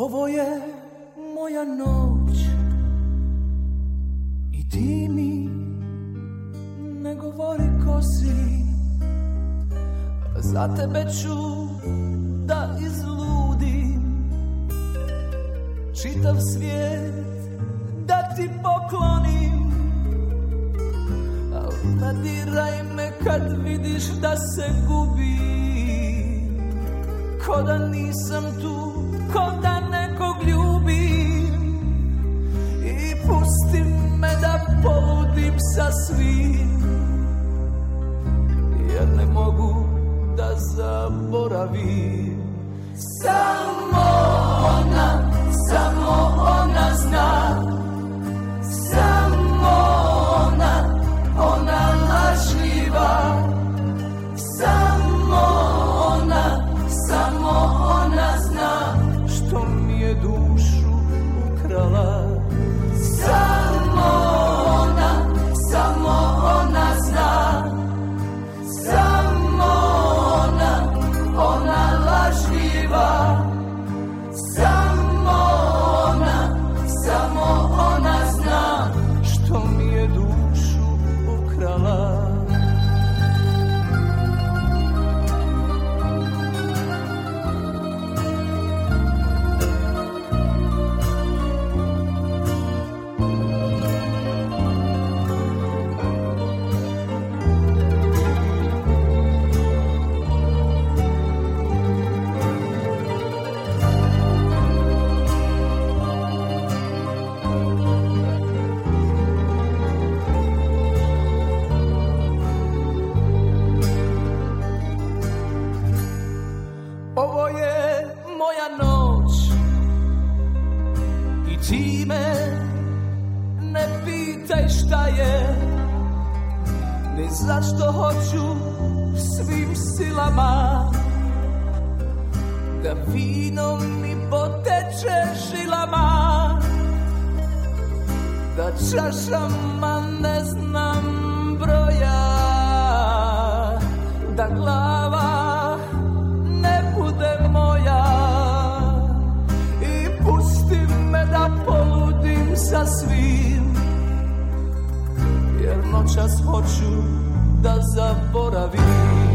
Ovo je moja noć i ti mi ne govori ko si. Za tebe ću da izludim čitav svijet da ti poklonim. Al ne diraj me kad vidiš da se gubim, ko da nisam tu, ko da nekog ljubim. I pusti me da poludim sa svim, jer ne mogu da zaboravim. Samo ona zna, samo ona lažljiva. Samo ona zna što mi je dušu ukrala. Samo ona zna, samo ona lažljiva. Samo ona zna što mi je dušu ukrala. Ovo je moja noć i ti me ne pitaj šta je, ni zašto hoću svim silama da vino mi poteče žilama, da čašama ne znam broja, da glava ne bude moja. I pusti me da poludim sa svim, jer noćas hoću da zaboravim.